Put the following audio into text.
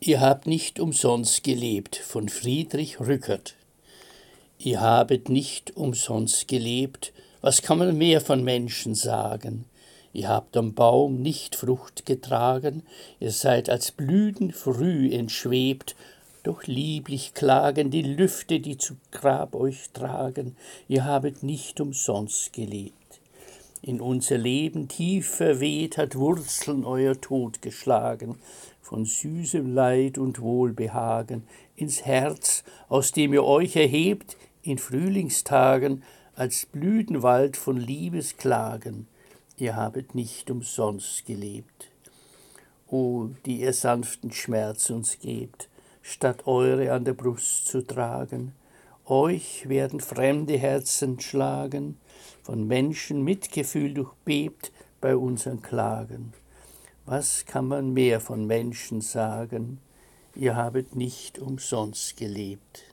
Ihr habt nicht umsonst gelebt von Friedrich Rückert. Ihr habet nicht umsonst gelebt, was kann man mehr von Menschen sagen? Ihr habt am Baum nicht Frucht getragen, ihr seid als Blüten früh entschwebt, doch lieblich klagen die Lüfte, die zu Grab euch tragen. Ihr habet nicht umsonst gelebt. In unser Leben tief verweht hat Wurzeln euer Tod geschlagen, von süßem Leid und Wohlbehagen ins Herz, aus dem ihr euch erhebt, in Frühlingstagen, als Blütenwald von Liebesklagen. Ihr habet nicht umsonst gelebt. O, die ihr sanften Schmerz uns gebt, statt eure an der Brust zu tragen. Euch werden fremde Herzen schlagen, von Menschen Mitgefühl durchbebt bei unseren Klagen. Was kann man mehr von Menschen sagen? Ihr habet nicht umsonst gelebt.